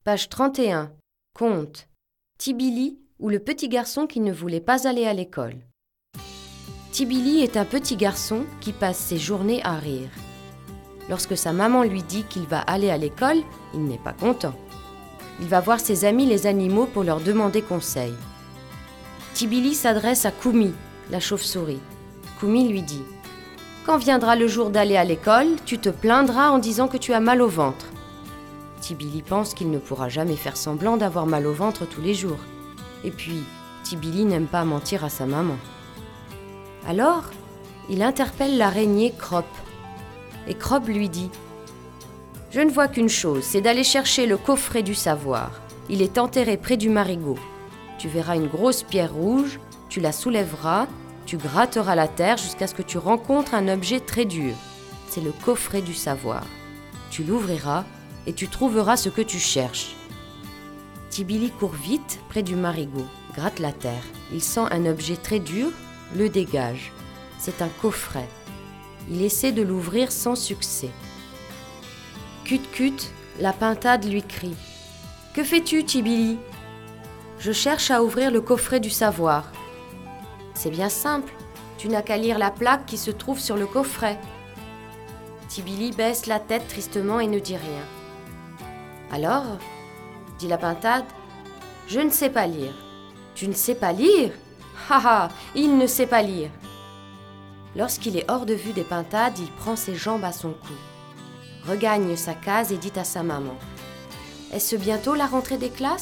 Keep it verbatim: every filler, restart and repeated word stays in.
Page trente et un. Conte. Tibili ou le petit garçon qui ne voulait pas aller à l'école. Tibili est un petit garçon qui passe ses journées à rire. Lorsque sa maman lui dit qu'il va aller à l'école, il n'est pas content. Il va voir ses amis les animaux pour leur demander conseil. Tibili s'adresse à Koumi, la chauve-souris. Koumi lui dit « Quand viendra le jour d'aller à l'école, tu te plaindras en disant que tu as mal au ventre. » Tibili pense qu'il ne pourra jamais faire semblant d'avoir mal au ventre tous les jours. Et puis, Tibili n'aime pas mentir à sa maman. Alors, il interpelle l'araignée Crop. Et Crop lui dit « Je ne vois qu'une chose, c'est d'aller chercher le coffret du savoir. Il est enterré près du marigot. Tu verras une grosse pierre rouge, tu la soulèveras, tu gratteras la terre jusqu'à ce que tu rencontres un objet très dur. C'est le coffret du savoir. Tu l'ouvriras et tu trouveras ce que tu cherches. » Tibili court vite près du marigot, gratte la terre. Il sent un objet très dur, le dégage. C'est un coffret. Il essaie de l'ouvrir sans succès. Cut-cut, la pintade lui crie « Que fais-tu, Tibili ?»« Je cherche à ouvrir le coffret du savoir. »« C'est bien simple, tu n'as qu'à lire la plaque qui se trouve sur le coffret. » Tibili baisse la tête tristement et ne dit rien. « Alors, dit la pintade, je ne sais pas lire. »« Tu ne sais pas lire ? Ha ha, il ne sait pas lire. » Lorsqu'il est hors de vue des pintades, il prend ses jambes à son cou, regagne sa case et dit à sa maman « Est-ce bientôt la rentrée des classes ?»